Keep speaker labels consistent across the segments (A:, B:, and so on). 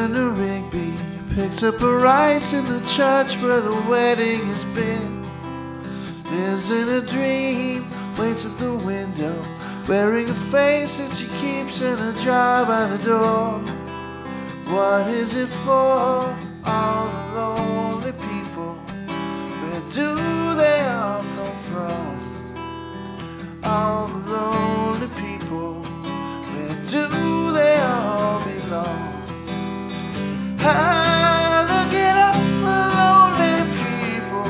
A: Eleanor Rigby picks up her rights in the church where the wedding has been. Lives in a dream, waits at the window, wearing a face that she keeps in a jar by the door. What is it for? All the lonely people. Where do they all come from? All the lonely people. Where do they all belong? I'm looking up the lonely people.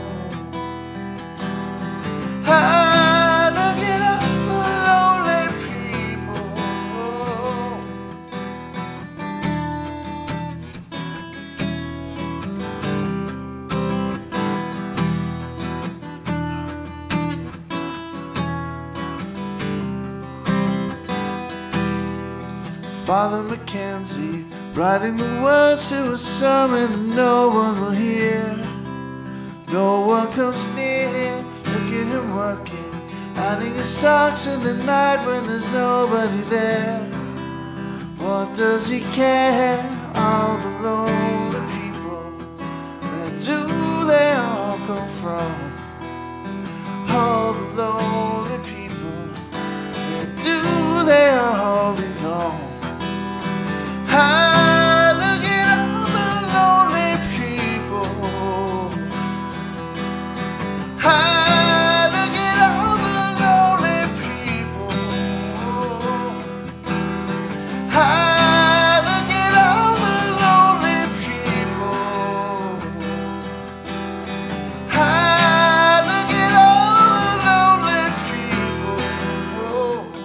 A: I'm looking up the lonely people. Father Mackenzie writing the words to a sermon that no one will hear. No one comes near. Look at him working, ironing his socks in the night when there's nobody there. What does he care? All the lonely people. Where do they all come from? All the lonely people. Where do they all belong? I'm looking at the lonely people. I'm looking at the lonely people. I'm looking at the lonely people. I'm looking at the lonely people.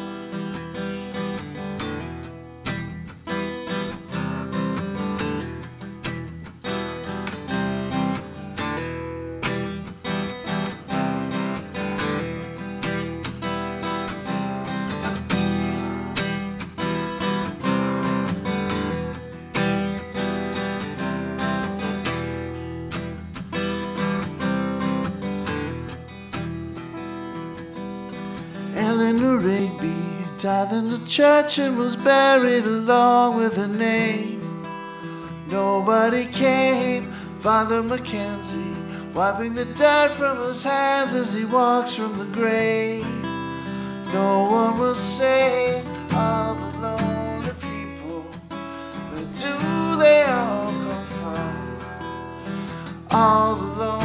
A: Eleanor Rigby died in the church and was buried along with her name. Nobody came. Father Mackenzie wiping the dirt from his hands as he walks from the grave. No one will say all the lonely people. Where do they all come from? All the lonely